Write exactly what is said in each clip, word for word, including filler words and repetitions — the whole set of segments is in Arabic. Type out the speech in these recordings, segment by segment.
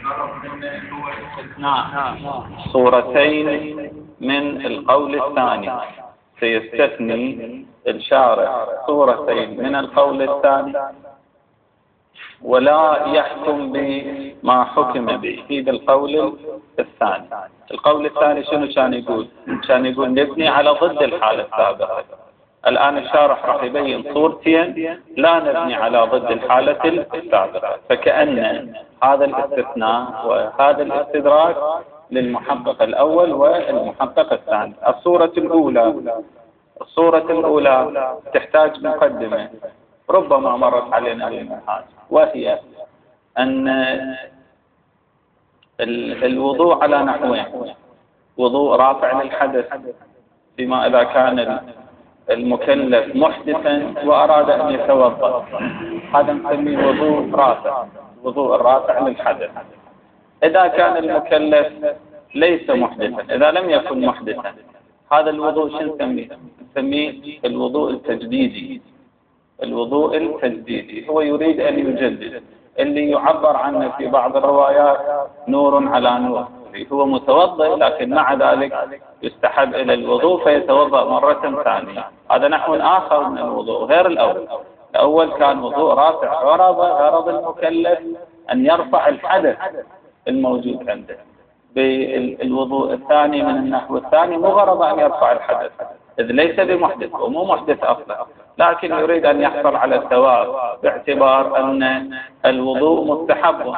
نعم صورتين من القول الثاني، سيستثني الشارع صورتين من القول الثاني ولا يحكم بما حكم به في القول الثاني. القول الثاني شنو كان يقول؟ كان يقول نبني على ضد الحالة السابقة. الآن الشارح راح يبين صورتين لا نبني على ضد الحالة السابقة، فكأن هذا الاستثناء وهذا الاستدراك للمحقق الأول والمحقق الثاني. الصورة الأولى الصورة الأولى تحتاج مقدمة ربما مرت علينا بالمنهاج، وهي أن الوضوء على نحوين: وضوء رافع للحدث فيما إذا كان المكلف محدثا وأراد أن يتوضأ، هذا نسميه وضوء رافع، وضوء الرافع للحدث. إذا كان المكلف ليس محدثا، إذا لم يكن محدثا، هذا الوضوء شو نسميه؟ نسميه الوضوء التجديدي. الوضوء التجديدي هو يريد أن يجدد، اللي يعبر عنه في بعض الروايات نور على نور، هو متوضئ لكن مع ذلك يستحب إلى الوضوء فيتوضأ مرة ثانية. هذا نحو آخر من الوضوء غير الأول. الأول كان وضوء رافع، غرض غرض المكلف أن يرفع الحدث الموجود عنده. بالوضوء الثاني من النحو الثاني مو غرض أن يرفع الحدث، إذ ليس بمحدث ومو محدث أصلا، لكن يريد أن يحصل على الثواب باعتبار أن الوضوء مستحب،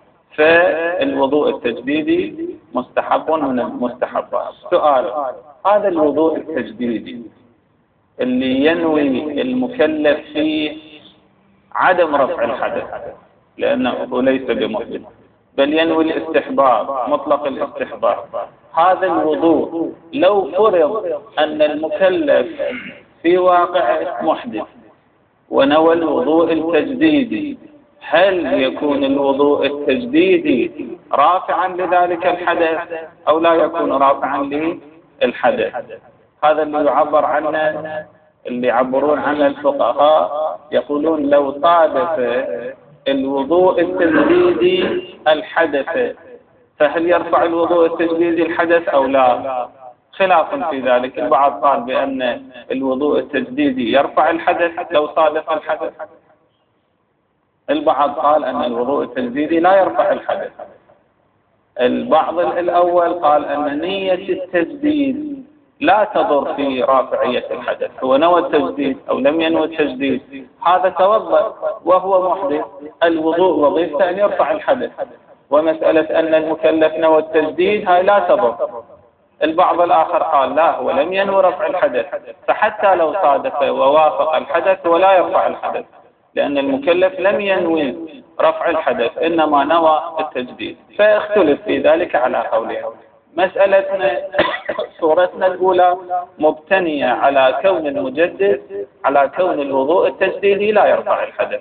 فالوضوء التجديدي مستحب من المستحبات. سؤال: هذا الوضوء التجديدي اللي ينوي المكلف فيه عدم رفع الحدث لأنه ليس بمحدث بل ينوي الاستحباب، مطلق الاستحباب، هذا الوضوء لو فرض أن المكلف في واقع محدث ونوى الوضوء التجديدي، هل يكون الوضوء التجديدي رافعا لذلك الحدث أو لا يكون رافعا للحدث؟ هذا اللي يعبر عنه، اللي يعبرون عنه الفقهاء، يقولون لو صادف الوضوء التجديدي الحدث فهل يرفع الوضوء التجديدي الحدث أو لا؟ خلاف في ذلك. البعض قال بأن الوضوء التجديدي يرفع الحدث لو صادف الحدث، البعض قال أن الوضوء التجديدي لا يرفع الحدث. البعض الأول قال أن نية التجديد لا تضر في رافعية الحدث، هو نوى التجديد أو لم ينوى التجديد، هذا توضأ وهو محدث، الوضوء وظيفته أن يرفع الحدث، ومسألة أن المكلف نوى التجديد هاي لا تضر. البعض الآخر قال لا، هو لم ينوي رفع الحدث، فحتى لو صادف ووافق الحدث ولا يرفع الحدث، لأن المكلف لم ينوي رفع الحدث إنما نوى التجديد. فاختلف في ذلك على قولها. مسألتنا صورتنا الأولى مبتنية على كون المجدد، على كون الوضوء التجديدي لا يرفع الحدث.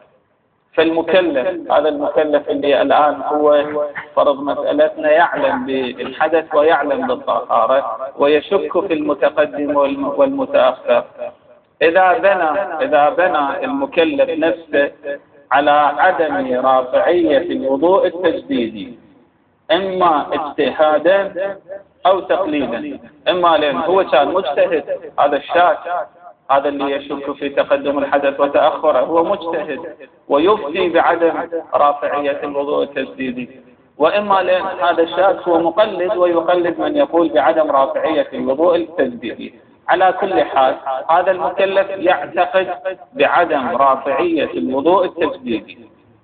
فالمكلف، هذا المكلف اللي الآن هو فرض مسألتنا يعلم بالحدث ويعلم بالطهارة ويشك في المتقدم والمتأخر، إذا بنى إذا بنى المكلف نفسه على عدم رافعية الوضوء التجديدي إما اجتهادا أو تقليدا، إما لأن هو كان مجتهد، هذا الشاك، هذا اللي يشك في تقدم الحدث وتأخره هو مجتهد ويفتي بعدم رافعية الوضوء التجديدي، وإما لأن هذا الشاك هو مقلد ويقلد من يقول بعدم رافعية الوضوء التجديدي. على كل حال هذا المكلف يعتقد بعدم رافعية الوضوء التجديدي،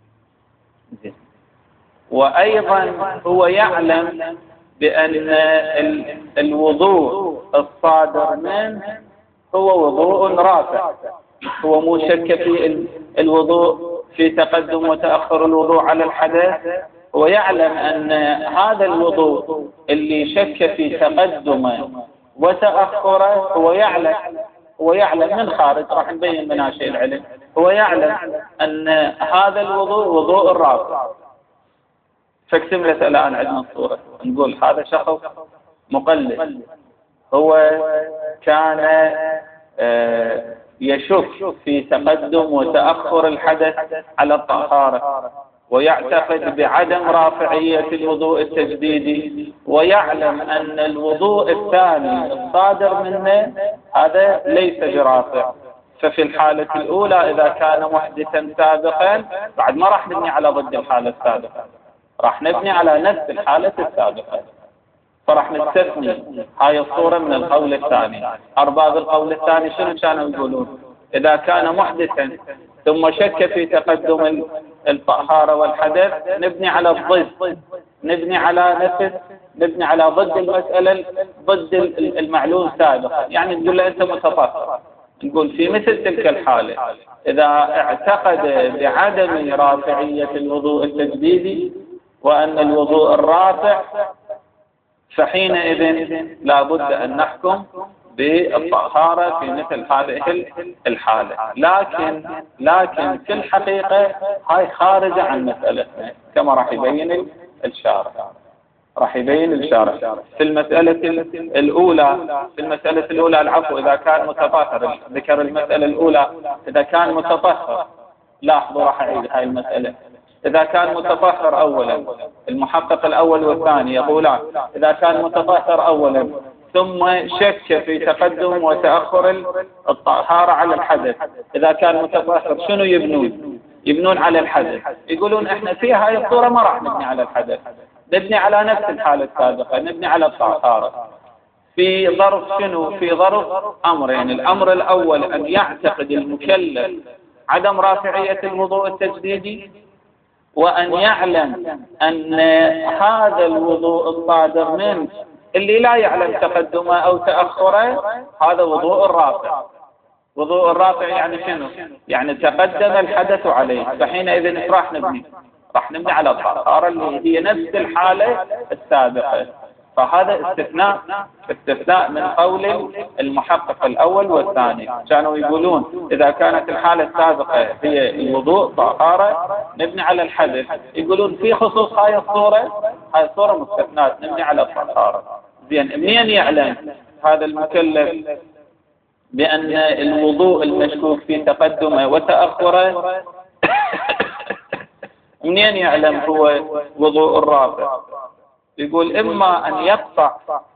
وأيضا هو يعلم بأن الوضوء الصادر منه هو وضوء رافع، هو مو شك في الوضوء في تقدم وتأخر الوضوء على الحدث، هو يعلم أن هذا الوضوء اللي شك في تقدمه وتأخره هو يعلم هو يعلم من خارج، راح نبين مناشئ العلم، هو يعلم أن هذا الوضوء وضوء الرافع. فاكتملت الآن عندنا الصورة، نقول هذا شخص مقلد، هو كان يشك في تقدم وتأخر الحدث على الطهارة، ويعتقد بعدم رافعية الوضوء التجديدي، ويعلم أن الوضوء الثاني الصادر منه هذا ليس برافع، ففي الحالة الأولى إذا كان محدثا سابقا بعد ما راح نبني على ضد الحالة السابقة، راح نبني على نفس الحالة السابقة، فراح نستثني هاي الصورة من القول الثاني. أرباب القول الثاني شنو كانوا يقولون؟ إذا كان محدثا ثم شك في تقدم الطهارة والحدث نبني على الضد، نبني على نفس، نبني على ضد المسألة، ضد المعلوم سابقا، يعني نقول له أنت متطهر. نقول في مثل تلك الحالة إذا اعتقد بعدم رافعية الوضوء التجديدي وأن الوضوء الرافع، فحينئذ لا بد أن نحكم بالطهارة في مثل هذه الحالة. لكن لكن في الحقيقة هاي خارجة عن مسألتنا كما راح يبين الشارع، راح يبين الشارع في المسألة الأولى. في المسألة الأولى العفو إذا كان متطهر، ذكر المسألة الأولى إذا كان متطهر. لاحظوا راح أعيد هاي المسألة. إذا كان متطهر أولا، المحقق الأول والثاني يقولان إذا كان متطهر أولا ثم شك في تقدم وتأخر الطهارة على الحدث، إذا كان متطهر شنو يبنون؟ يبنون على الحدث. يقولون إحنا في هاي الصورة ما راح نبني على الحدث، نبني على نفس الحالة السابقة، نبني على الطهارة. في ظرف شنو؟ في ظرف أمرين. يعني الأمر الأول أن يعتقد المكلف عدم رافعية الوضوء التجديدي، وأن يعلم أن هذا الوضوء الصادر منه اللي لا يعلم تقدمه أو تأخره هذا وضوء الرافع. وضوء الرافع يعني شنو؟ يعني تقدم الحدث عليه، فحينئذ ايش راح نبني؟ راح نبني على الطهارة اللي هي نفس الحالة السابقة. فهذا استثناء استثناء من قول المحقق الأول والثاني. كانوا يقولون إذا كانت الحالة السابقة هي الوضوء طهارة نبني على الحدث، يقولون في خصوص هاي الصورة، هاي الصورة مستثنات نبني على الطهارة. زين، منين يعلم هذا المكلف بأن الوضوء المشكوك في تقدمه وتأخره منين يعلم هو وضوء الرافع؟ يقول إما أن يقطع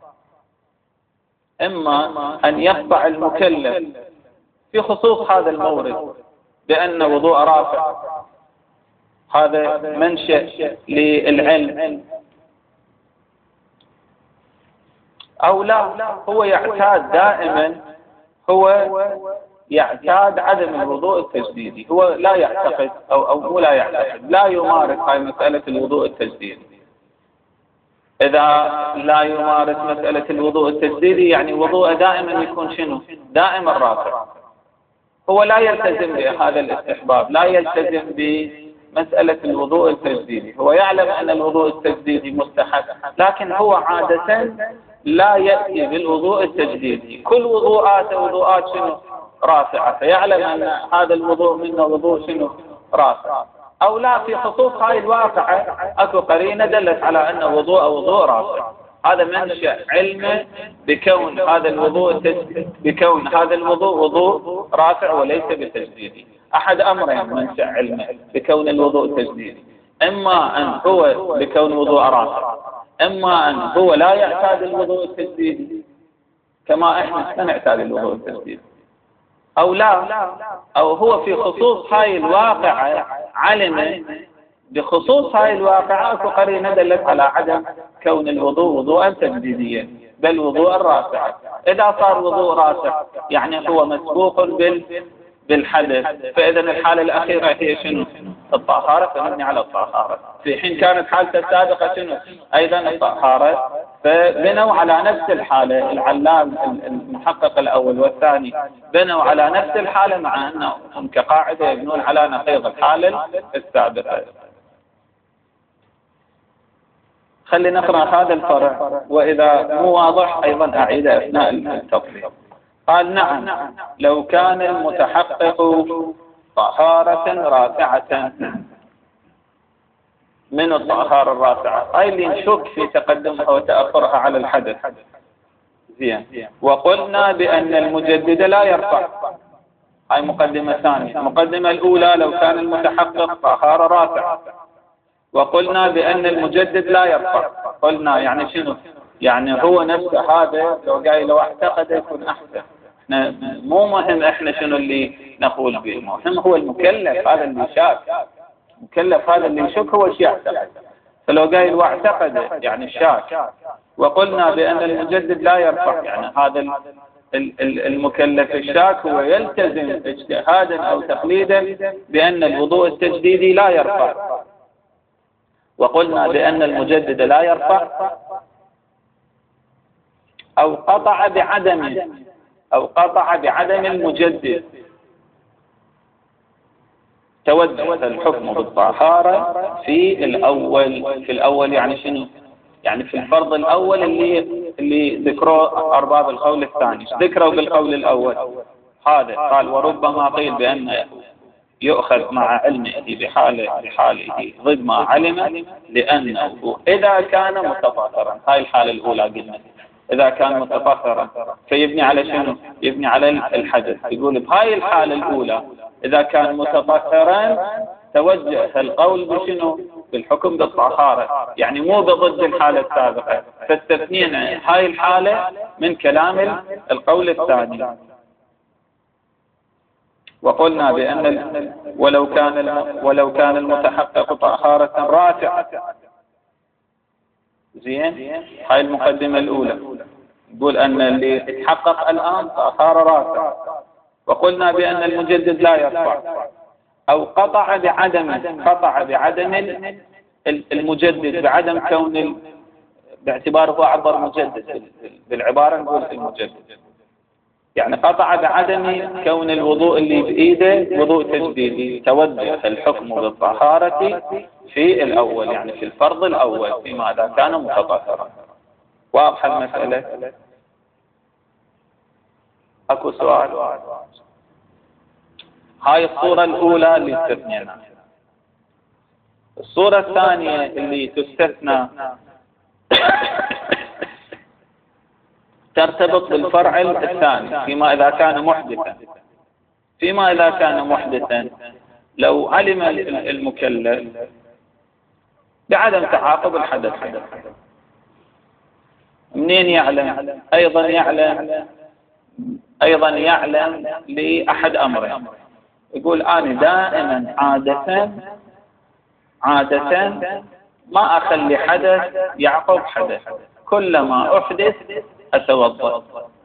إما أن يقطع المكلف في خصوص هذا المورد بأن وضوء رافع هذا منشأ للعلم، أو لا هو يعتاد دائما، هو يعتاد عدم الوضوء التجديدي، هو لا يعتقد أو أو هو لا يعتقد، لا يمارس هاي مسألة الوضوء التجديدي. إذا لا يمارس مسألة الوضوء التجديدي يعني وضوءه دائما يكون شنو؟ دائما رافع. هو لا يلتزم بهذا الاستحباب، لا يلتزم بمسألة الوضوء التجديدي، هو يعلم أن الوضوء التجديدي مستحب، لكن هو عادة لا يأتي بالوضوء التجديدي. كل وضوءاته وضوءات شنو؟ رافعة، فيعلم أن هذا الوضوء منه وضوء شنو؟ رافع. أو لا في خصوص هاي الواقعة أكو قرينة دلت على أن وضوء وضوء رافع. هذا منشأ علمه بكون هذا الوضوء بكون هذا الوضوء وضوء رافع وليس بتجديدي. أحد أمرين منشأ علمه بكون الوضوء تجديدي، إما أن هو بكون وضوء رافع، إما أن هو لا يعتاد الوضوء التجديدي كما إحنا نعتاد الوضوء التجديدي، أو لا أو هو في خصوص هاي الواقعة علم بخصوص هاي الواقعة أكو قرينة دلت على عدم كون الوضوء وضوءا تجديديا بل وضوءا رافعا. إذا صار وضوء رافع يعني هو مسبوق بال بالحدث، فإذا الحالة الأخيرة هي شنو؟ الطهارة، فنبني على الطهارة. في حين كانت حالته السابقة شنو؟ أيضا الطهارة، فبنوا على نفس الحالة. العلام المحقق الأول والثاني بنوا على نفس الحالة، مع أنهم كقاعدة يبنون على نقيض الحالة السابقة. خلي نقرأ هذا الفرع، وإذا مو واضح أيضا أعيد أثناء التفصيل. قال نعم لو كان المتحقق طهارة رافعة من الطهارة الرافعة، أي اللي نشك في تقدمها وتأخرها على الحدث. زين، وقلنا بأن المجدد لا يرفع. هاي مقدمة ثانية. المقدمة الأولى لو كان المتحقق طهارة رافعة، وقلنا بأن المجدد لا يرفع. قلنا يعني شنو؟ يعني هو نفسه هذا لو قايل لو اعتقد يكون أحسن. احنا مو مهم احنا شنو اللي نقول به، المهم هو المكلف هذا اللي شاك، المكلف هذا اللي يشك هو شيء يعتقد. فلو قايل واعتقد يعني الشاك، وقلنا بأن المجدد لا يرفع، يعني هذا المكلف الشاك هو يلتزم اجتهادا أو تقليدا بأن الوضوء التجديدي لا يرفع. وقلنا بأن المجدد لا يرفع أو قطع بعدمه، أو قطع بعدم المجدد، توجه الحكم بالطهارة في الأول. في الأول يعني شنو؟ يعني في الفرض الأول اللي اللي ذكروه أرباب القول الثاني. ذكروا بالقول الأول هذا قال وربما قيل بأن يؤخذ مع علمه بحاله بحاله ضد ما علم، لأنه إذا كان متطهرا. هاي الحالة الأولى قلنا إذا كان متطهرا، فيبني على شنو؟ يبني على الحدث. يقول بهاي الحالة الأولى إذا كان متطهرا توجه القول بشنو؟ بالحكم بالطهارة، يعني مو بضد الحالة السابقة. فاستثنينا هاي الحالة من كلام القول الثاني. وقلنا بأن ولو كان ولو كان المتحقق طهارة رافعة. زين، هاي المقدمة الأولى يقول أن اللي يتحقق الآن طهارة رافعة. وقلنا بأن المجدد لا يرفع أو قطع بعدم قطع بعدم المجدد، بعدم كون باعتباره أعبر مجدد بالعبارة نقول المجدد، يعني قطع بعدم كون الوضوء اللي بإيده وضوء تجديدي، توجه الحكم بالطهارة في الأول، يعني في الفرض الأول فيما إذا كان متطهرا. واضح المسألة؟ أكو سؤال؟ هاي الصورة الأولى اللي استثنينا. الصورة الثانية اللي تستثنى ترتبط بالفرع الثاني فيما إذا كان محدثا. فيما إذا كان محدثا لو علم المكلف بعدم تعاقب الحدث، منين يعلم؟ أيضا يعلم أيضا يعلم لأحد أمرين. يقول أنا دائما عادة عادة ما أخلي حدث يعقب حدث، كلما أحدث أتوضأ.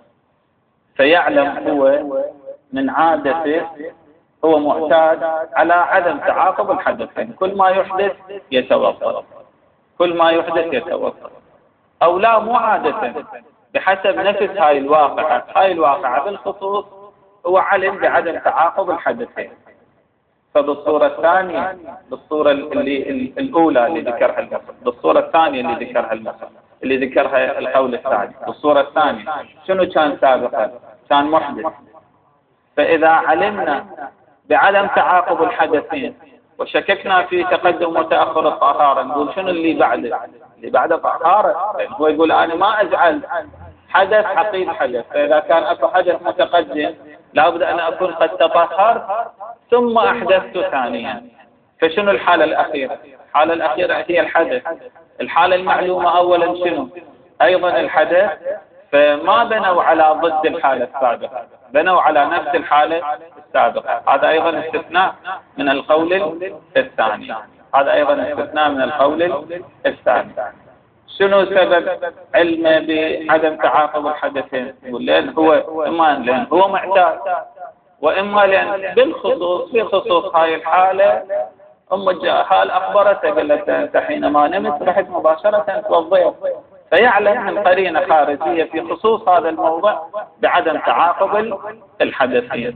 فيعلم هو من عادته، هو معتاد على عدم تعاقب الحدثين، كل ما يحدث يتوضأ، كل ما يحدث يتوضأ. أو لا، مو عادة، بحسب نفس هاي الواقعة. هاي الواقعة بالخصوص هو علم بعدم تعاقب الحدثين. فبالصورة الثانية، بالصورة اللي الأولى اللي ذكرها المصر، بالصورة الثانية اللي ذكرها المصر اللي ذكرها القول الثاني، بالصورة الثانية شنو كان سابقا؟ كان محدث. فإذا علمنا بعدم تعاقب الحدثين وشككنا في تقدم وتأخر الطهارة، نقول شنو اللي بعده؟ اللي بعده طهارة. هو يقول أنا ما أجعل حدث حقيقي حدث، فإذا كان أكو حدث متقدم لابد أن أكون قد تطهرت ثم أحدثت ثانيا. فشنو الحالة الأخيرة؟ الحالة الأخيرة هي الحدث. الحالة المعلومة أولا شنو؟ أيضا الحدث. فما بنوا على ضد الحالة السابقة، بنوا على نفس الحالة السابقة. هذا أيضا استثناء من القول الثاني. هذا أيضا استثناء من القول الثاني. شنو سبب علمه بعدم تعاقب الحدثين؟ يقول لأن هو إما لأن هو معتاد، وإما لأن بالخصوص في خصوص هاي الحالة أم الجهال أخبرته قالت أنت حينما نمت رحت مباشرة توضيت، فيعلم من قرينة خارجية في خصوص هذا الموضع بعدم تعاقب الحدثين.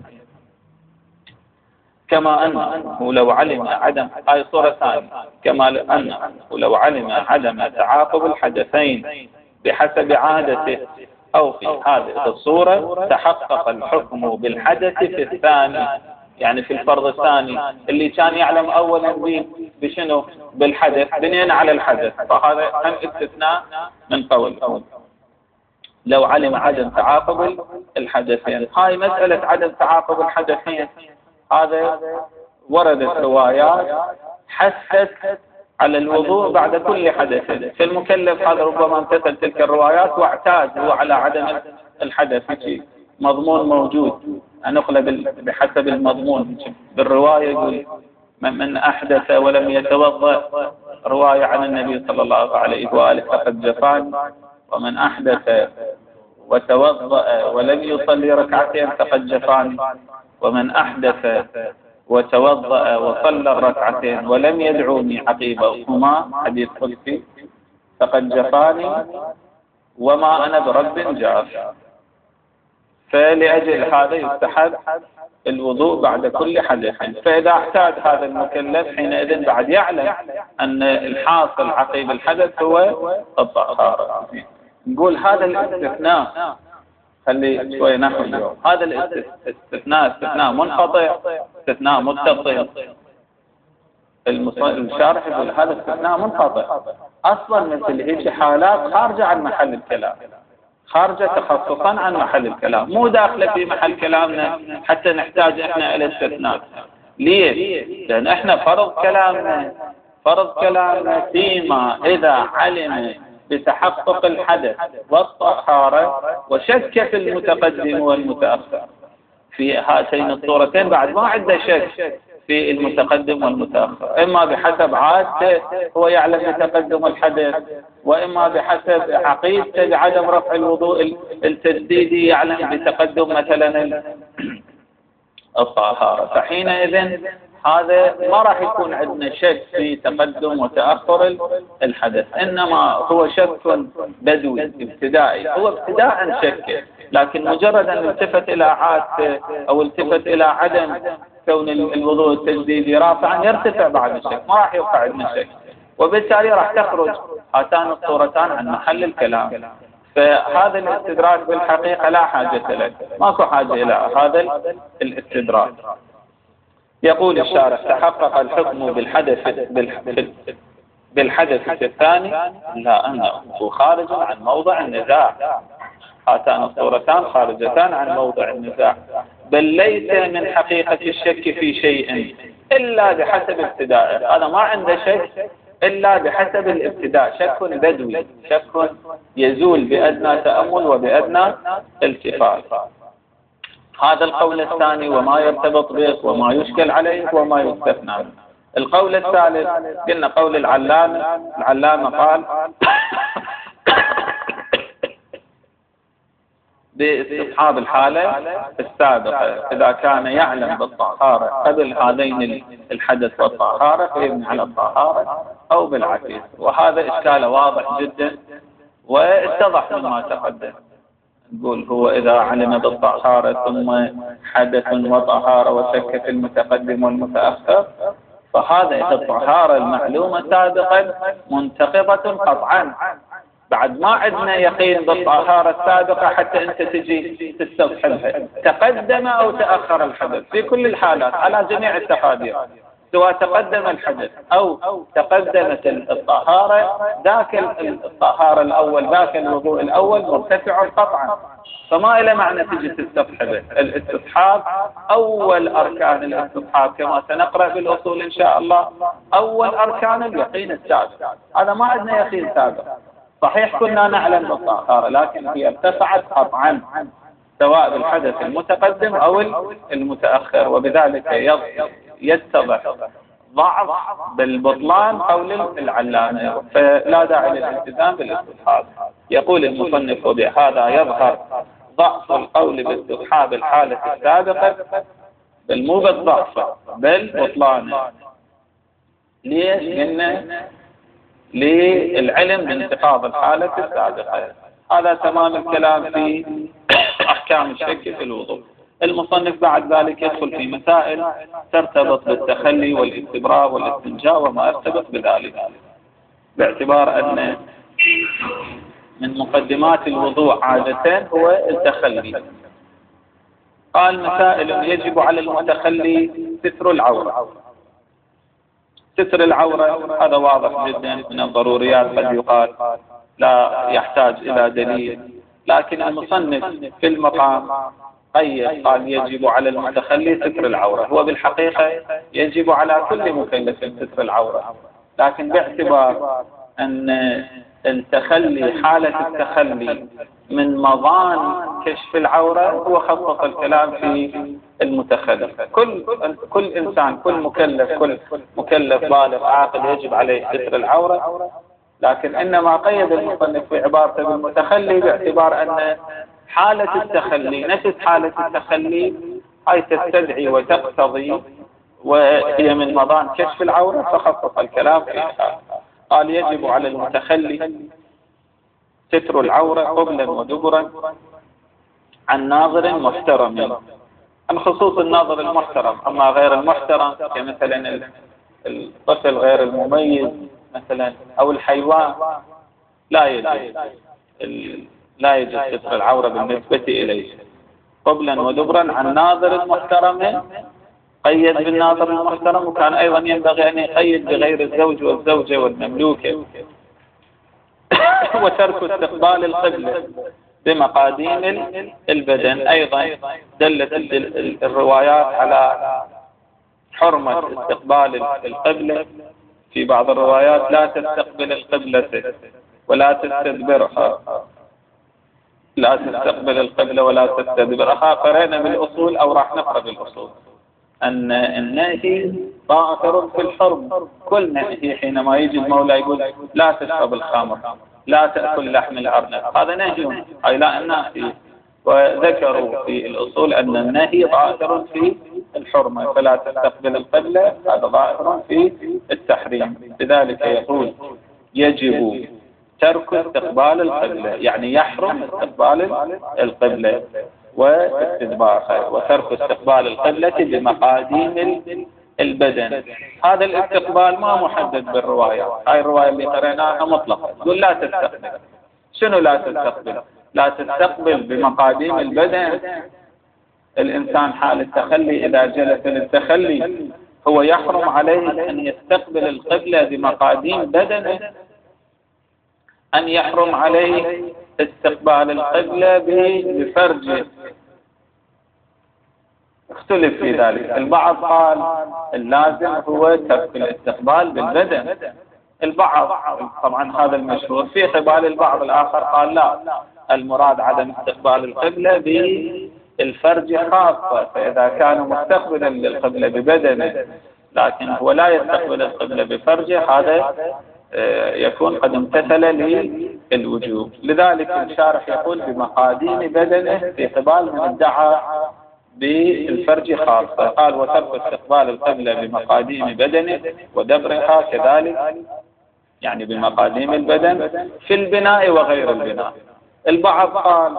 كما أنه لو علم عدم هاي صورة ثانية، كما أنه لو علم عدم تعاقب الحدثين بحسب عادته أو في هذه الصورة تحقق الحكم بالحدث في الثاني، يعني في الفرض الثاني اللي كان يعلم أولا بشنو؟ بالحدث، بنينا على الحدث. فهذا هم استثناء من قول لو علم عدم تعاقب الحدثين. هاي مسألة عدم تعاقب الحدثين هذا وردت روايات حثت على الوضوء بعد كل حدث. في المكلف هذا ربما امتثل تلك الروايات واعتاد هو على عدم الحدث، مضمون موجود نقل بحسب المضمون. بالرواية يقول من أحدث ولم يتوضأ، رواية عن النبي صلى الله عليه وآله فقد جفان، ومن أحدث وتوضأ ولم يصلي ركعتين فقد جفان، ومن أحدث وتوضأ وصلى الركعتين ولم يدعوني عقيبهما حديث قدسي فقد جفاني وما أنا برب جاف. فلأجل هذا يستحب الوضوء بعد كل حدث. فإذا اعتاد هذا المكلف حينئذ بعد يعلم أن الحاصل عقيب الحدث هو الطهارة. نقول هذا الاستثناء، خلي شوي نحو اليوم، هذا الاستثناء استثناء منقطع، استثناء متصل. الشارح يقول هذا استثناء منقطع، أصلا مثل هيك حالات خارجة عن محل الكلام، خارجة تخصصا عن محل الكلام، مو داخلة في محل كلامنا حتى نحتاج احنا الى استثناء. ليه؟ لأن احنا فرض كلامنا فرض كلامنا فيما إذا علم بتحقق الحدث والطهارة وشك في المتقدم والمتأخر. في هاتين الصورتين بعد ما عنده شك في المتقدم والمتأخر، إما بحسب عادته هو يعلم بتقدم الحدث، وإما بحسب عقيدته بعدم رفع الوضوء التجديدي يعلم بتقدم مثلا الطهارة. فحينئذ هذا ما راح يكون عندنا شك في تقدم وتأخر الحدث، إنما هو شك بدوي ابتدائي، هو ابتداء شك، لكن مجرد أن التفت إلى عادته أو التفت إلى عدم كون الوضوء التجديدي رافعا يرتفع بعد الشك، ما راح يوقع عندنا شك، وبالتالي راح تخرج هاتان الصورتان عن محل الكلام. فهذا الاستدراك بالحقيقة لا حاجة له، ماكو حاجة إلى هذا الاستدراك. يقول الشارح تحقق الحكم بالحدث بالحدث الثاني لا أنه خارج عن موضع النزاع. هاتان الصورتان خارجتان عن موضع النزاع، بل ليس من حقيقة الشك في شيء إلا بحسب ابتدائه. هذا ما عنده شك إلا بحسب الابتداء، شك بدوي، شك يزول بأدنى تأمل وبأدنى التفات. هذا القول الثاني وما يرتبط به وما يشكل عليه وما يستثنى. القول الثالث قلنا قول العلامة، العلامة قال باستصحاب الحالة السابقة، إذا كان يعلم بالطهارة قبل هذين الحدث والطهارة فيبني على الطهارة أو بالعكس. وهذا إشكال واضح جدا واتضح مما تقدم. نقول هو إذا علم بالطهارة ثم حدث وطهارة وشك في المتقدم والمتأخر، فهذا الطهارة المعلومة سابقا منتقضة قطعا، بعد ما عندنا يقين بالطهارة السابقة حتى أنت تجي تستصحبها، تقدم أو تأخر الحدث في كل الحالات على جميع التقادير، سواء تقدم الحدث أو تقدمت الطهارة، ذاك الطهارة الأول ذاك الوضوء الأول مرتفع قطعا، فما إلى معنى تجي تستصحبه. الاستصحاب أول أركان الاستصحاب كما سنقرأ بالأصول إن شاء الله، أول أركان اليقين السابق، هذا ما عندنا يقين سابق. صحيح كنا نعلم بالطهارة لكن هي ارتفعت قطعا سواء بالحدث المتقدم أو المتأخر، وبذلك يتضح ضعف بالبطلان قول العلامة، فلا داعي للالتزام بالاستصحاب. يقول المصنف وبهذا يظهر ضعف القول باستصحاب الحالة السابقة، بل مو بالضعف بل بطلانه. ليش؟ قلنا للعلم بانتقاض الحالة السابقة. هذا تمام الكلام في أحكام الشك في الوضوء. المصنف بعد ذلك يدخل في مسائل ترتبط بالتخلي والاستبراء والاستنجاء وما يرتبط بذلك، باعتبار أن من مقدمات الوضوء عادة هو التخلي. قال مسائل يجب على المتخلي ستر العورة. ستر العورة هذا واضح جدا من الضروريات، قد يقال لا يحتاج إلى دليل، لكن المصنف في المقام قيد قال يجب على المتخلي ستر العورة. هو بالحقيقة يجب على كل مكلف ستر العورة، لكن باعتبار أن التخلي، حالة التخلي من مظان كشف العورة، هو خصص الكلام في المتخلي. كل كل إنسان، كل مكلف كل مكلف بالغ عاقل يجب عليه ستر العورة، لكن إنما قيد المصنف في عبارته بالمتخلي باعتبار أن حالة التخلي نفس حالة التخلي هاي تستدعي وتقتضي وهي من مظان كشف العورة، فخصص الكلام فيها. قال يجب على المتخلي ستر العورة قبلا ودبرا عن ناظر محترم، عن خصوص الناظر المحترم. أما غير المحترم كمثلا الطفل غير المميز مثلا أو الحيوان لا يجب لا يجب ستر العورة بالنسبة إليه قبلا ودبرا عن ناظر محترم. قيد بالناظر المحترم، وكان أيضا ينبغي أن يقيد بغير الزوج والزوجة والمملوكة. وترك استقبال القبلة بمقاديم البدن، أيضا دلت الروايات على حرمة استقبال القبلة. في بعض الروايات لا تستقبل القبلة ولا تستدبرها، لا تستقبل القبلة ولا تستدبرها. قرأنا بالأصول أو راح نقرأ بالأصول أن النهي ظاهر في الحرم. كل نهي حينما يجي المولى يقول لا تشرب الخمر، لا تأكل لحم الأرنب، هذا نهي، أي لا النهي. وذكروا في الأصول أن النهي ظاهر في الحرمة، فلا تستقبل القبلة هذا ظاهر في التحريم. لذلك يقول يجب ترك استقبال القبلة، يعني يحرم استقبال القبلة واستدبارها، وترك استقبال القبلة بمقاديم البدن. هذا الاستقبال ما محدد بالرواية، هاي الرواية اللي قرأناها مطلقة تقول لا تستقبل. شنو لا تستقبل؟ لا تستقبل بمقاديم البدن. الإنسان حال التخلي إذا جلس للتخلي هو يحرم عليه أن يستقبل القبلة بمقاديم بدنه، أن يحرم عليه استقبال القبلة بفرجه. اختلف في ذلك، البعض قال اللازم هو ترك الاستقبال بالبدن، البعض طبعا هذا المشهور. في قبال البعض الآخر قال لا، المراد عدم استقبال القبلة بالفرج خاصة، فإذا كان مستقبلا للقبلة ببدنه لكن هو لا يستقبل القبلة بفرجه، هذا يكون قد امتثل للوجوب. لذلك الشارح يقول بمقاديم بدنه في قبال من ادعى بالفرج خاصة. قال وترك استقبال القبلة بمقاديم بدنه ودبرها كذلك، يعني بمقاديم البدن في البناء وغير البناء. البعض قال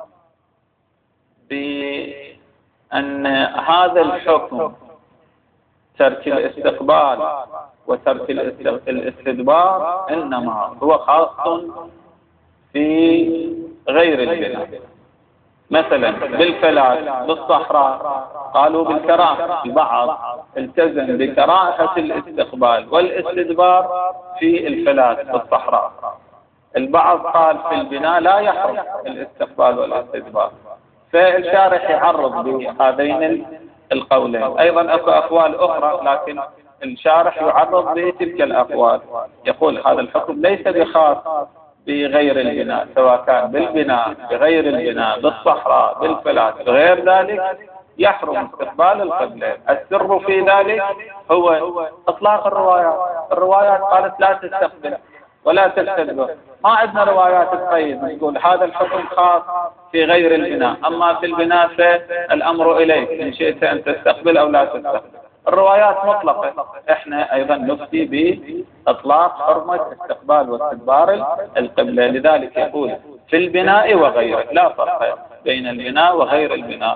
بأن هذا الحكم ترك الاستقبال وترك الاستدبار إنما هو خاص في غير البناء، مثلا بالفلاة بالصحراء قالوا بالكراهة، البعض التزم بكراهة الاستقبال والاستدبار في الفلاة بالصحراء، البعض قال في البناء لا يحرم الاستقبال والاستدبار. فالشارح يعرض بهذين القولين. أيضا أكو أقوال أخرى لكن الشارح يعرض بتلك الأقوال، يقول هذا الحكم ليس بخاص بغير البناء، سواء كان بالبناء بغير البناء بالصحراء بالفلاة بغير ذلك يحرم استقبال القبلة. السر في ذلك هو إطلاق الروايات. الروايات قالت لا تستقبل ولا تستدبر، ما عندنا روايات تقيد تقول هذا الحكم خاص في غير البناء، أما في البناء فالأمر إليك إن شئت أن تستقبل أو لا تستقبل. الروايات مطلقة، احنا أيضا نفتي بإطلاق حرمة استقبال واستدبار القبلة. لذلك يقول في البناء وغيره، لا فرق بين البناء وغير البناء.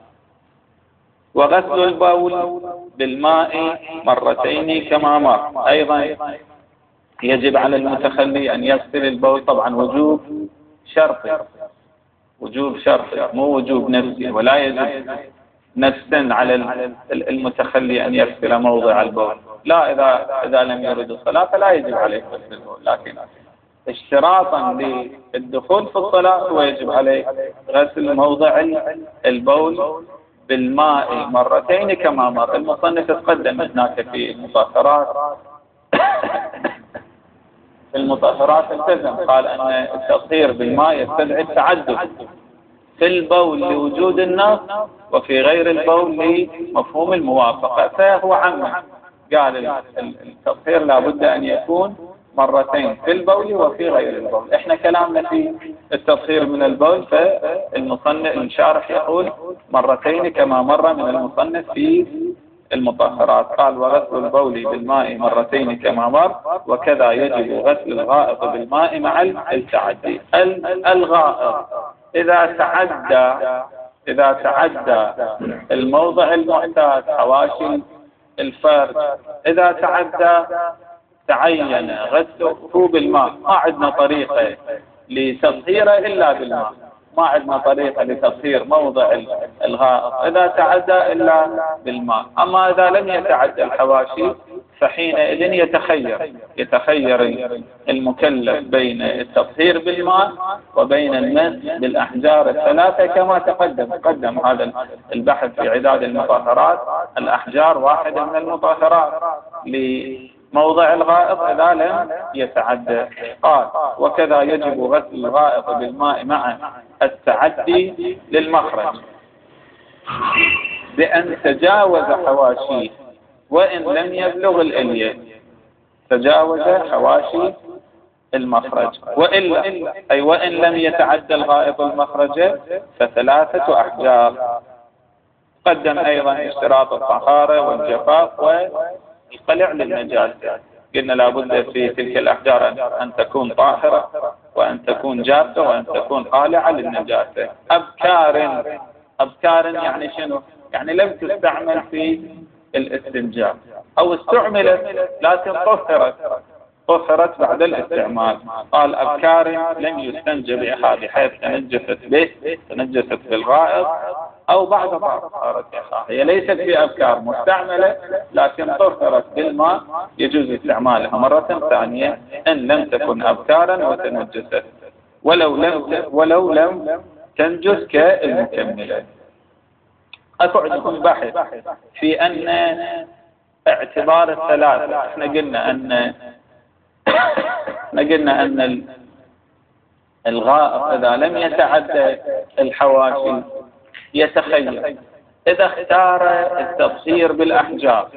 وغسل البول بالماء مرتين كما مر، أيضا يجب على المتخلي أن يغسل البول، طبعا وجوب شرطي، وجوب شرطي مو وجوب نفسي، ولا يجب نفسا على المتخلي أن يغسل موضع البول، لا إذا إذا لم يرد الصلاة فلا يجب عليه غسل البول، لكن اشتراطا للدخول في الصلاة هو يجب عليه غسل موضع البول بالماء مرتين كما مر. المصنف تقدم هناك في المذكرات في المطهرات التزم، قال أن التطهير بالماء يستدعي التعدد في البول لوجود النص وفي غير البول لمفهوم الموافقة، فهو عمم قال التطهير لابد أن يكون مرتين في البول وفي غير البول. احنا كلامنا في التطهير من البول، فالمصنف الشارح يقول مرتين كما مر من المصنف في المطهرات، قال وغسل البول بالماء مرتين كما مر، وكذا يجب غسل الغائط بالماء مع التعدي. الغائط إذا تعدى إذا تعدى الموضع المعتاد حواشي الفرج، إذا تعدى تعين غسله بالماء. ما عندنا طريقة لتطهيره إلا بالماء، ما عندنا طريقة لتطهير موضع الغائط إذا تعدى إلا بالماء. أما إذا لم يتعدى الحواشي فحينئذ يتخير يتخير المكلف بين التطهير بالماء وبين المسح بالأحجار الثلاثة كما تقدم قدم هذا البحث في عداد المطهرات. الأحجار واحدة من المطهرات لموضع الغائط إذا لم يتعدى. قال وكذا يجب غسل الغائط بالماء مع التعدي للمخرج بأن تجاوز حواشيه وإن لم يبلغ الإلية، تجاوز حواشي المخرج، وإلا أي وإن لم يتعدى الغائط المخرج فثلاثة أحجار. قدم أيضا اشتراط الطهارة والجفاف والقلع للنجاسة. قلنا لابد في تلك الأحجار أن تكون طاهرة وأن تكون جافة وأن تكون قالعة للنجاسة. أبكار أبكار يعني شنو؟ يعني لم تستعمل في الاستنجاء أو استعملت لكن طهرت طهرت بعد الاستعمال. قال أبكار لم يستنجى بها بحيث تنجست به تنجست بالغائط أو بعد طهارتها. هي ليست في أبكار مستعملة لكن طهرت بالماء، يجوز استعمالها مرة ثانية إن لم تكن أبكارا وتنجست ولو لم ولو لم تنجس كالمكملة. أكو عندكم بحث في أن اعتبار الثلاثة. احنا قلنا أن احنا قلنا أن الغائط إذا لم يتعدى الحواشي يتخير. إذا اختار التطهير بالأحجار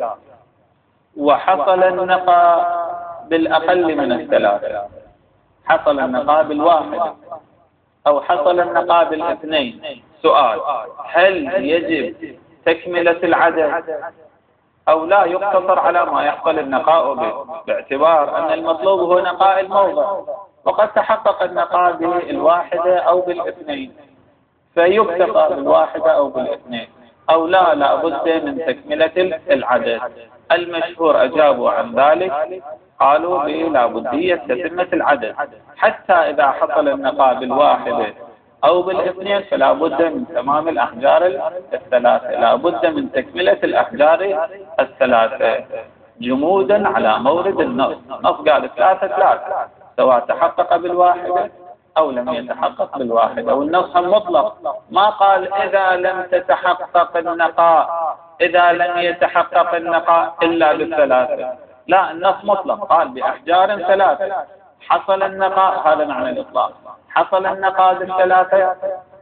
وحصل النقاء بالأقل من الثلاثة، حصل النقاء بالواحد أو حصل النقاء بالاثنين، سؤال هل يجب تكملة العدد أو لا يقتصر على ما يحصل النقاء به، باعتبار أن المطلوب هو نقاء الموضع وقد تحقق النقاء بالواحدة أو بالاثنين فيكتفى بالواحدة أو بالاثنين، أو لا لا بد من تكملة العدد. المشهور أجابوا عن ذلك قالوا بلا بدية تتمة العدد، حتى إذا حصل النقاء بالواحدة أو بالاثنين فلا بد من تمام الأحجار الثلاثة، لا بد من تكملة الأحجار الثلاثة جمودا على مورد النص. نص قال ثلاثة ثلاثة سواء تحقق بالواحدة أو لم يتحقق بالواحدة، والنص مطلق ما قال إذا لم تتحقق النقاء إذا لم يتحقق النقاء إلا بالثلاثة، لا النص مطلق قال بأحجار ثلاثة حصل النقاء، هذا معنى الإطلاق. حصل النقاء بالثلاثة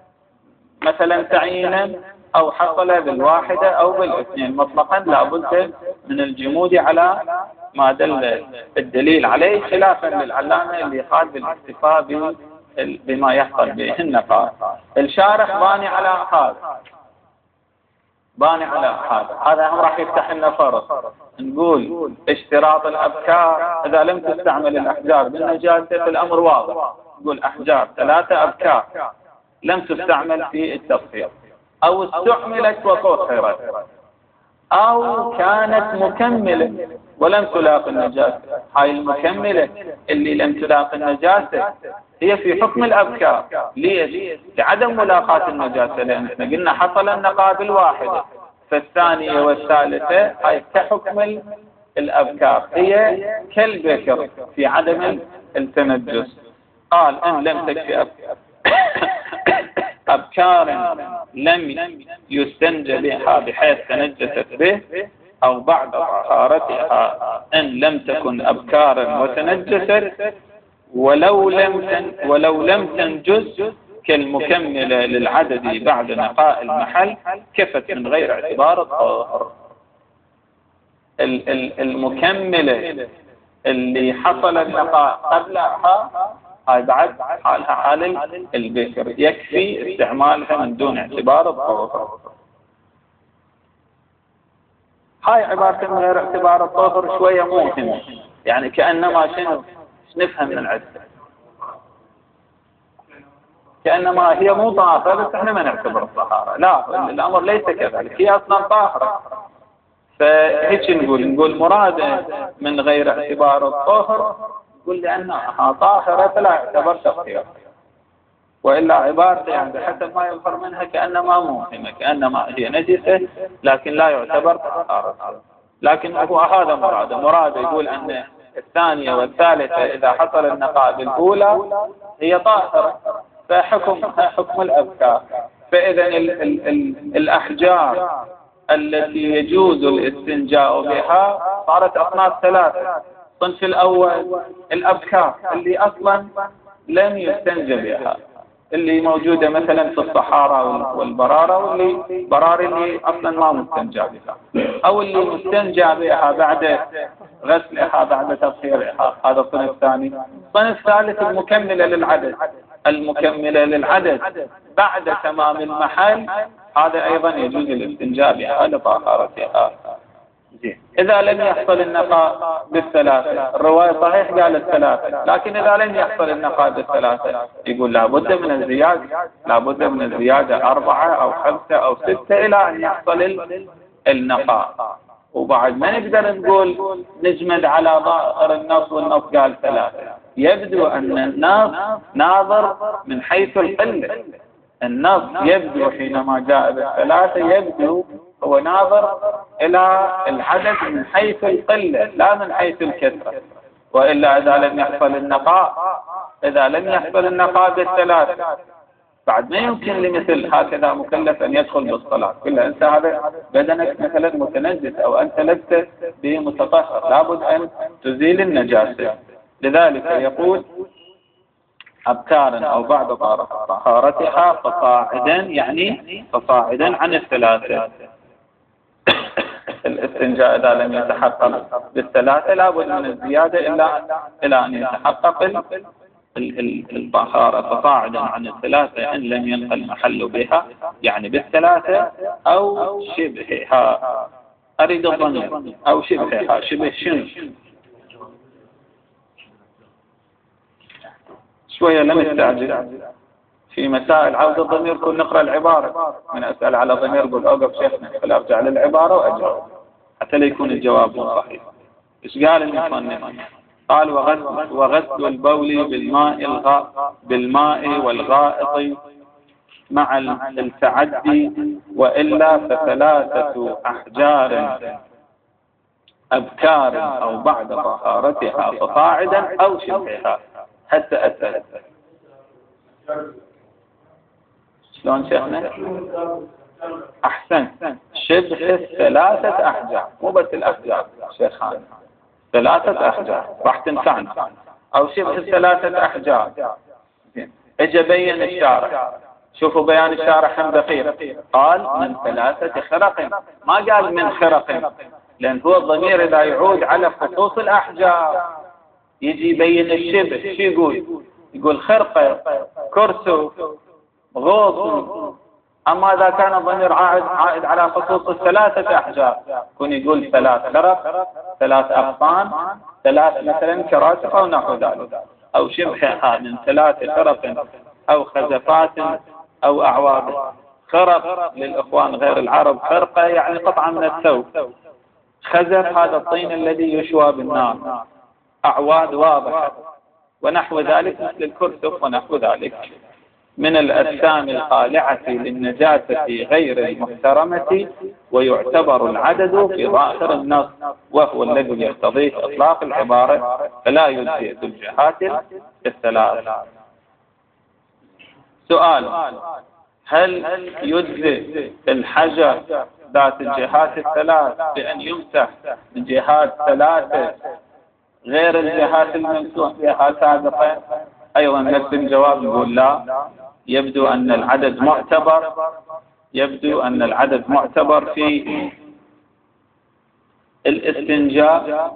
مثلا تعيينا أو حصل بالواحدة أو بالاثنين مطلقا، لا بد من الجمود على ما دل الدليل عليه، خلافا للعلامة اللي قال بالاكتفاء بما يحصل به النقاء. الشارح باني على هذا باني على هذا هذا هم راح يفتح لنا فرق. نقول اشتراط الأبكار إذا لم تستعمل الأحجار بالنجاسة الأمر واضح، نقول أحجار ثلاثة أبكار لم تستعمل في التطهير أو استعملت وطهرت أو كانت مكملة ولم تلاق النجاسة. هاي المكملة اللي لم تلاق النجاسة هي في حكم الأبكار. ليش؟ لعدم ملاقاة النجاسة، لأن احنا قلنا حصل النقاء بالواحدة فالثانية والثالثة هاي كحكم الأبكار، هي كالبكر في عدم التنجس. قال إن لم تكفي أبكار لم يستنجى بها بحيث تنجست به أو بعد طهارتها إن لم تكن أبكارا وتنجست ولو لم تن ولو لم تنجز كالمكملة للعدد بعد نقاء المحل كفت من غير اعتبار الطهر. المكملة اللي حصل النقاء قبلها هاي بعد حالها حال البكر، يكفي استعمالها من دون اعتبار الطهر. هاي عبارة من غير اعتبار الطهر شوية مهمة، يعني كأنما شنو نفهم من عدة، كأنما هي مو طاهرة بس احنا ما نعتبر الطهارة. لا، الأمر ليس كذلك، هي أصلا طاهرة. فهيك نقول نقول مراد من غير اعتبار الطهر، نقول لأنها طاهرة فلا يعتبر تطهير، وإلا عبارة يعني حسب ما يظهر منها كأنما موهمة، كأنما هي نجسة لكن لا يعتبر طهارة. لكن هو هذا مراد مراد يقول أن الثانية والثالثة إذا حصل النقاء بالأولى هي طاهرة، فحكمها حكم الأبكار. فإذا ال ال ال الأحجار التي يجوز الاستنجاء بها صارت أصناف ثلاثة. الصنف الأول الأبكار اللي أصلا لم يستنجى بها، اللي موجودة مثلا في الصحارى والبرارة، واللي براري اللي أصلا ما مستنجى بها، أو اللي مستنجى بها بعد غسلها بعد تطهيرها، هذا الصنف الثاني. الصنف الثالث المكملة للعدد، المكملة للعدد بعد تمام المحل، هذا أيضا يجوز الاستنجاء بها لطهارتها. إذا لم يحصل النقاء بالثلاثة، الرواية صحيح قال الثلاثة، لكن إذا لم يحصل النقاء بالثلاثة يقول لابد من الزيادة، لابد من الزيادة أربعة أو خمسة أو ستة إلى أن يحصل النقاء. وبعد ما نقدر نقول نجمد على ظاهر النص، والنص قال ثلاثة. يبدو أن النص ناظر من حيث القلة، النص يبدو حينما جاء بالثلاثة يبدو هو ناظر إلى العدد من حيث القلة لا من حيث الكثرة. وإلا إذا لم يحصل النقاء إذا لم يحصل النقاء بالثلاثة بعد ما يمكن لمثل هكذا مكلف أن يدخل بالصلاة. كل أنت هذا بدنك مثلا متنجس أو أنت لست بمتطهر، لابد أن تزيل النجاسة. لذلك يقول أبكارا أو بعد طهارتها فصاعدا، يعني فصاعدا عن الثلاثة. الاستنجاء إذا لم يتحقق بالثلاثة لابد من الزيادة إلا إلى أن يتحقق الطهارة. فصاعدا عن الثلاثة إن لم ينقل المحل بها، يعني بالثلاثة أو شبهها. أريد الضمير أو شبهها. شبه شنو؟ شوية لم يستعجل في مسائل عودة الضمير. كل نقرأ العبارة، من أسأل على ضمير قل أوقف شيخنا، فلأرجع للعبارة وأجاوب حتى لا يكون الجواب صحيح. إيش قال المصنف؟ قال وغسل, وغسل البول بالماء الغاء بالماء والغائط مع التعدي، وإلا فثلاثة أحجار أبكار أو بعد طهارتها فصاعدا أو شبهها. حتى أسأل شلون شيخنا؟ أحسن، شبه ثلاثة أحجار، مو بس الأحجار شيخان، ثلاثة أحجار راح تنفعنا. أو شبه ثلاثة أحجار. اجى بين الشارع، شوفوا بيان الشارع هم دقيق، قال من ثلاثة خرق، ما قال من خرق، لأن هو الضمير إذا يعود على خصوص الأحجار يجي يبين الشبه. شو يقول؟ يقول خرقة، كرسو، غوص. أما إذا كان الضمير عائد, عائد على خصوص الثلاثة أحجار يكون يقول ثلاث خرق، ثلاث أقطان، ثلاث مثلا كراسي أو نحو ذلك. أو شبهها من ثلاث خرق أو خزفات أو أعواد. خرق للإخوان غير العرب، خرقة يعني قطعة من الثوب. خزف هذا الطين الذي يشوى بالنار. أعواد واضحة ونحو ذلك مثل الكرسف ونحو ذلك من الأجسام الخالعة للنجاسة غير المحترمة، ويعتبر العدد في ظاهر النص وهو الذي يقتضيه إطلاق العبارة، فلا يجزئ ذو الجهات الثلاث. سؤال: هل يجزئ الحجر ذات الجهات الثلاث بأن يمسح بجهات ثلاثة غير الجهات الممسوح بها سابقا؟ أيضا نفس الجواب يقول لا، يبدو أن العدد معتبر يبدو أن العدد معتبر في الاستنجاء.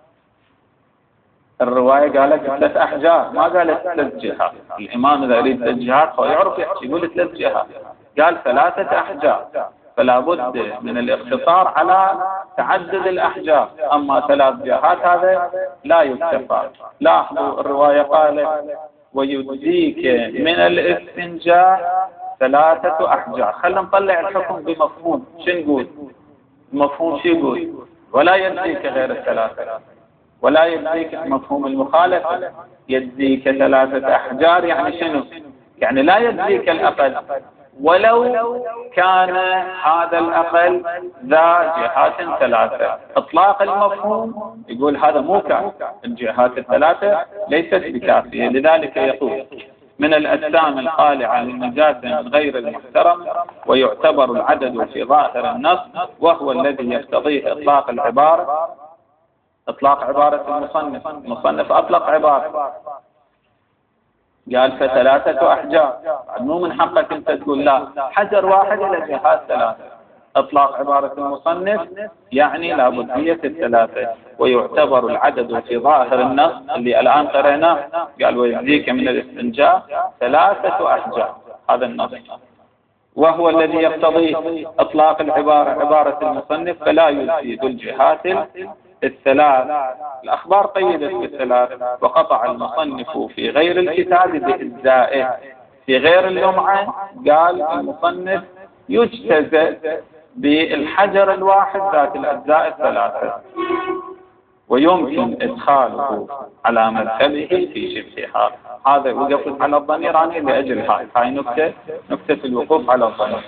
الرواية قالت ثلاث أحجار، ما قالت ثلاث جهات. الإمام إذا يريد ثلاث جهات هو يعرف يحكي، يقول ثلاث جهات، قال ثلاثة أحجار، فلا بد من الاقتصار على تعدد الأحجار. أما ثلاث جهات هذا لا يكتفى. لاحظوا الرواية قالت ويجزيك من الاستنجاء ثلاثة أحجار. خلينا نطلع الحكم بمفهوم. شو نقول؟ المفهوم شو يقول؟ ولا يجزيك غير الثلاثة، ولا يجزيك مفهوم المخالفة. يجزيك ثلاثة أحجار يعني شنو؟ يعني لا يجزيك الأقل، ولو كان هذا الأقل ذا جهات ثلاثة. إطلاق المفهوم يقول هذا مو كافي، الجهات الثلاثة ليست بكافية. لذلك يقول من الأجسام الخالعة للنجاسة من غير المحترم، ويعتبر العدد في ظاهر النص، وهو الذي يقتضيه إطلاق العبارة. إطلاق عبارة المصنف، المصنف أطلق عبارة قال فثلاثة أحجار، مو من حقك أنت تقول لا حجر واحد إلى جهات ثلاثة. إطلاق عبارة المصنف يعني لابدية الثلاثة، ويعتبر العدد في ظاهر النص اللي الآن قرأناه. قال ويجزيك من الاستنجاء ثلاثة أحجار، هذا النص، وهو الذي يقتضي إطلاق العبارة عبارة المصنف، فلا يزيد الجهات الثلاث. الأخبار قيدت بالثلاث، وقطع المصنف في غير الكتاب بإجزائه. في غير اللمعة قال المصنف يجتزئ بالحجر الواحد ذات الأجزاء الثلاثة، ويمكن إدخاله على مذهبه في شبهها. هذا وقفت على الضميراني لأجل هاي هاي نكتة نكتة الوقوف على الضمير.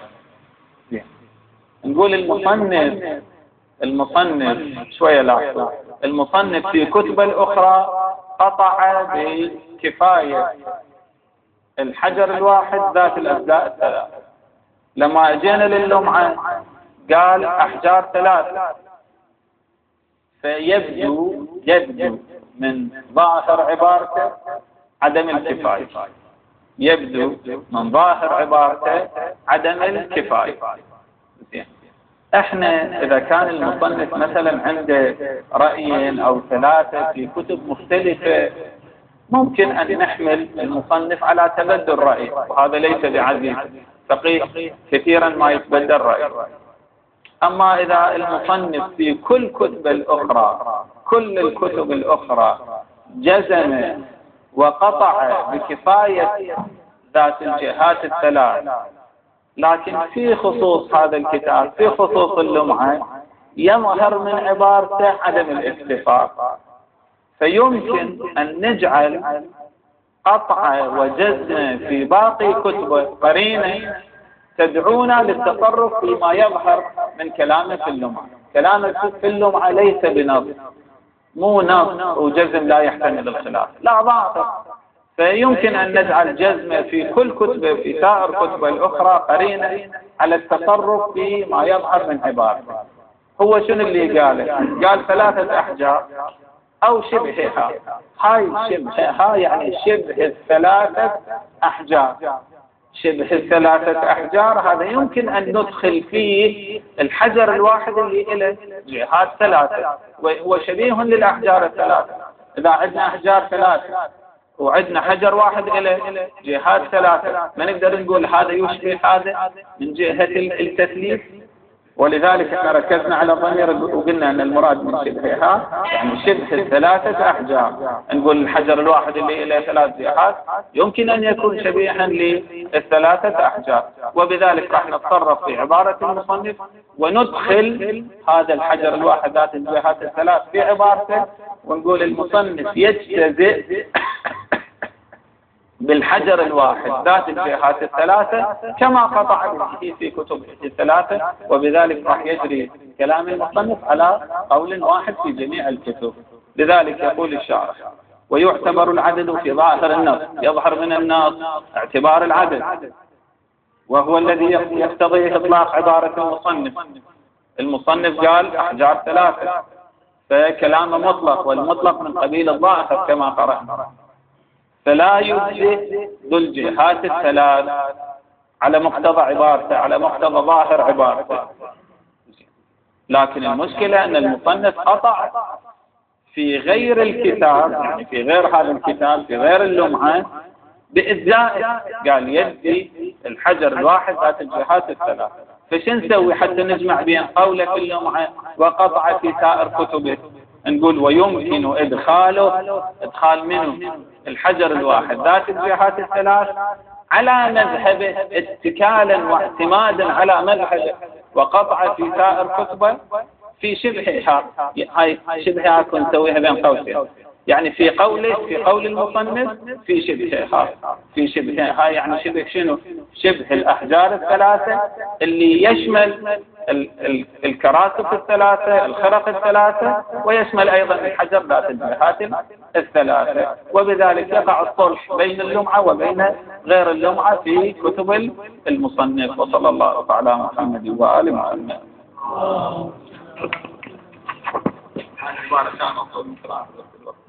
نقول المصنف المصنف شوية لاحظوا، المصنف في كتب الأخرى قطع بكفاية الحجر الواحد ذات الأجزاء الثلاث. لما اجينا لللمعة قال أحجار ثلاث، فيبدو يبدو من ظاهر عبارته عدم الكفاية، يبدو من ظاهر عبارته عدم الكفاية. احنا اذا كان المصنف مثلا عنده رأيين او ثلاثة في كتب مختلفة، ممكن ان نحمل المصنف على تبدل رأي، وهذا ليس بعزيز. فقيه كثيرا ما يتبدل رأي. اما اذا المصنف في كل كتب الاخرى كل الكتب الاخرى جزم وقطع بكفاية ذات الجهات الثلاث، لكن في خصوص هذا الكتاب في خصوص اللمعة يظهر من عبارته عدم الاكتفاء، فيمكن أن نجعل قطع وجزم في باقي كتبه قرينة تدعونا للتصرف فيما يظهر من كلامه في اللمعة. كلامه في اللمعة ليس بنص، مو نص وجزم لا يحتمل الخلاف، لا باطل. فيمكن أن نجعل جزمة في كل كتبه في سائر كتبه الأخرى قرينة على التصرف فيما يظهر من عبارته. هو شنو اللي قاله؟ قال ثلاثة أحجار أو شبهها. هاي شبهها يعني شبه الثلاثة أحجار. شبه الثلاثة أحجار هذا يمكن أن ندخل فيه الحجر الواحد اللي له جهات ثلاثة، وهو شبيه للأحجار الثلاثة. إذا عندنا أحجار ثلاثة وعندنا حجر واحد له جهات ثلاثة، ما نقدر نقول هذا يشبه هذا من جهة التثليث. ولذلك احنا ركزنا على الضمير وقلنا ان المراد من شبهها يعني شبه الثلاثة احجار. نقول الحجر الواحد اللي له ثلاث جهات يمكن ان يكون شبيها للثلاثة احجار، وبذلك راح نتصرف في عبارة المصنف وندخل هذا الحجر الواحد ذات الجهات الثلاث في عبارته، ونقول المصنف يجتزئ بالحجر الواحد ذات الجهات الثلاثة كما قطع به في كتب الثلاثة، وبذلك راح يجري كلام المصنف على قول واحد في جميع الكتب. لذلك يقول الشارح ويعتبر العدد في ظاهر النص، يظهر من النص اعتبار العدد وهو الذي يقتضيه إطلاق عبارة المصنف. المصنف قال أحجار ثلاثة، فكلامه مطلق، والمطلق من قبيل الظاهر كما قرأنا، فلا يجزئ ذو الجهات الثلاث على مقتضى عبارته، على مقتضى ظاهر عبارته. لكن المشكلة أن المصنف قطع في غير الكتاب، يعني في غير هذا الكتاب، في غير اللمعة، بإجزاء، قال يدي الحجر الواحد ذات الجهات الثلاث. فش نسوي حتى نجمع بين قوله في اللمعة وقطع في سائر كتبه؟ نقول ويمكن إدخاله، إدخال منه الحجر الواحد ذات الجهات الثلاث على مذهبه اتكالا واعتمادا على مذهبه، وقطع في سائر كتبه في شبهها. هاي شبهها كنت نسويها بين قوسين، يعني في قوله، في قول المصنف في شبهها، في شبهها، يعني شبه شنو؟ شبه الأحجار الثلاثة اللي يشمل ال ال الكراسف الثلاثة، الخرق الثلاثة، ويشمل أيضا الحجر ذات الجهات الثلاثة. وبذلك يقع الصلح بين اللمعة وبين غير اللمعة في كتب المصنف. وصلى الله على محمد وآل محمد. بارك الله فيكم.